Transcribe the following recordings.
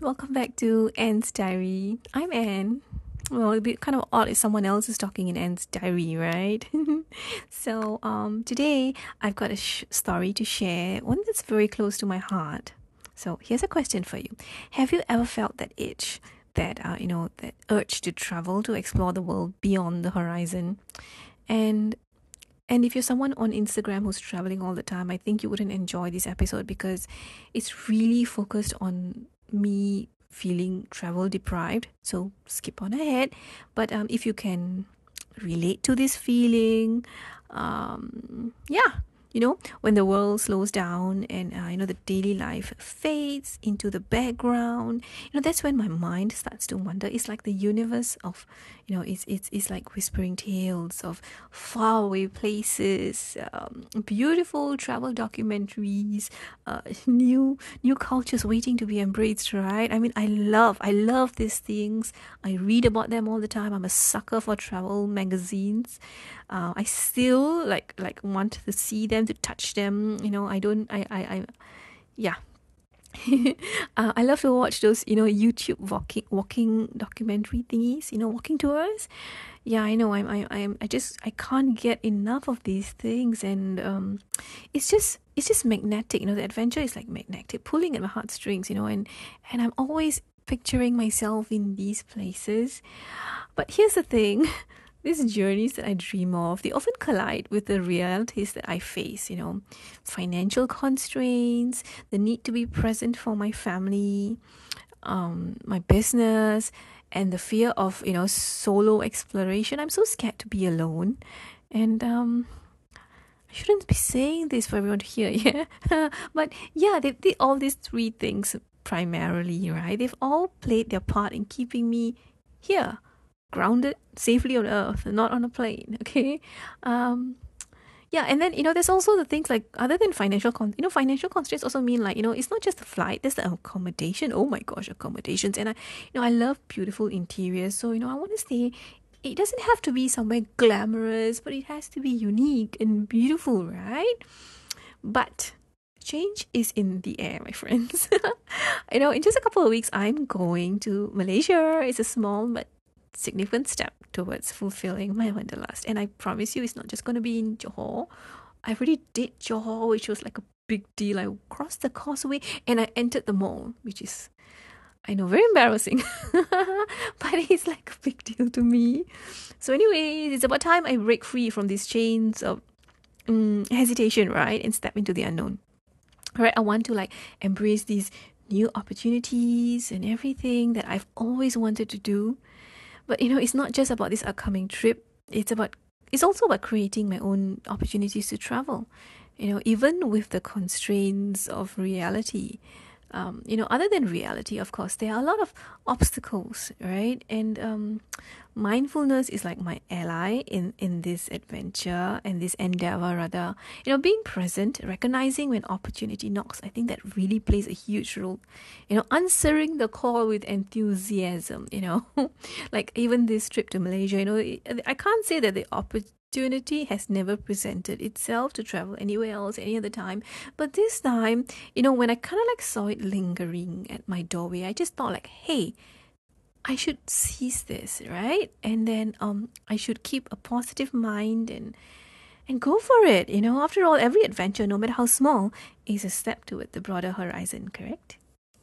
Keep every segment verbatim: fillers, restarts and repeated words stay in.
Welcome back to Anne's Diary. I'm Anne. Well, it'd be kind of odd if someone else is talking in Anne's Diary, right? so, um, today I've got a sh- story to share, one that's very close to my heart. So, here's a question for you: Have you ever felt that itch, that uh, you know, that urge to travel, to explore the world beyond the horizon? And and if you're someone on Instagram who's traveling all the time, I think you wouldn't enjoy this episode because it's really focused on me feeling travel deprived. So skip on ahead. But um, if you can relate to this feeling, um, yeah, you know, when the world slows down and uh, you know the daily life fades into the background, you know that's when my mind starts to wonder. It's like the universe of, you know, it's it's it's like whispering tales of faraway places, um, beautiful travel documentaries, uh, new new cultures waiting to be embraced. Right? I mean, I love I love these things. I read about them all the time. I'm a sucker for travel magazines. Uh, I still like like want to see them, to touch them. You know, I don't. I I, I yeah. uh, I love to watch those, you know, YouTube walking walking documentary thingies. You know, walking tours. Yeah, I know. I'm I I'm I just I can't get enough of these things, and um, it's just it's just magnetic. You know, the adventure is like magnetic, pulling at my heartstrings. You know, and and I'm always picturing myself in these places. But here's the thing. These journeys that I dream of, they often collide with the realities that I face, you know, financial constraints, the need to be present for my family, um, my business, and the fear of, you know, solo exploration. I'm so scared to be alone. And um, I shouldn't be saying this for everyone to hear, yeah? but yeah, they, they all these three things primarily, right? They've all played their part in keeping me here, grounded safely on earth, not on a plane. Okay. um yeah, and then, you know, there's also the things like, other than financial con you know financial constraints also mean, like, you know, it's not just the flight, there's the accommodation. Oh my gosh, accommodations. And I you know I love beautiful interiors, so, you know, I want to stay. It doesn't have to be somewhere glamorous, but it has to be unique and beautiful, right? But change is in the air, my friends. You know, in just a couple of weeks, I'm going to Malaysia. It's a small but significant step towards fulfilling my wanderlust. And I promise you, it's not just going to be in Johor. I already did Johor, which was like a big deal. I crossed the causeway and I entered the mall, which is, I know, very embarrassing, but it's like a big deal to me. So, anyway, it's about time I break free from these chains of um, hesitation, right? And step into the unknown. All right, I want to like embrace these new opportunities and everything that I've always wanted to do. But, you know, it's not just about this upcoming trip. It's about it's also about creating my own opportunities to travel. You know, even with the constraints of reality. Um, you know, other than reality, of course, there are a lot of obstacles, right? And um, mindfulness is like my ally in in this adventure and this endeavor, rather. You know, being present, recognizing when opportunity knocks. I think that really plays a huge role. You know, answering the call with enthusiasm. You know, like even this trip to Malaysia. You know, I can't say that the opportunity opportunity has never presented itself to travel anywhere else any other time, but this time, you know, when I kind of like saw it lingering at my doorway, I just thought like, hey, I should seize this, right? And then um I should keep a positive mind and and go for it. You know, after all, every adventure, no matter how small, is a step toward the broader horizon, correct?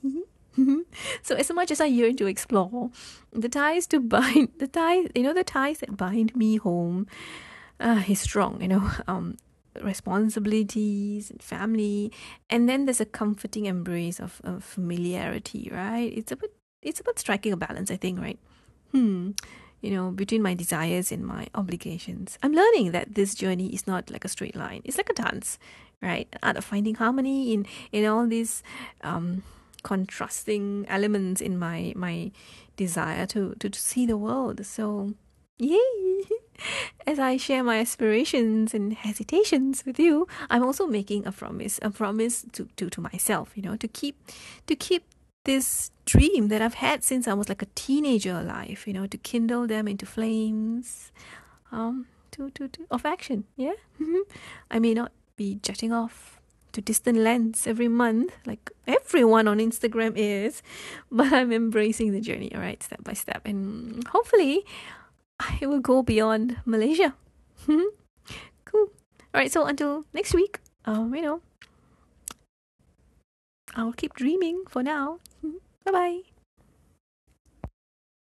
So as much as I yearn to explore, the ties to bind the ties, you know, the ties that bind me home, uh, he's strong, you know, um, responsibilities and family, and then there's a comforting embrace of, of familiarity, right? It's about it's about striking a balance, I think, right? Hmm. You know, between my desires and my obligations. I'm learning that this journey is not like a straight line. It's like a dance, right? Art of finding harmony in in all these um contrasting elements in my my desire to to, to see the world. So, yay! As I share my aspirations and hesitations with you, I'm also making a promise, a promise to, to, to myself, you know, to keep to keep this dream that I've had since I was like a teenager alive, you know, to kindle them into flames, um, to, to, to of action. Yeah. I may not be jetting off to distant lands every month, like everyone on Instagram is. But I'm embracing the journey, all right, step by step. And hopefully, I will go beyond Malaysia. Cool. All right, so until next week, um, you know, I'll keep dreaming for now. Bye bye.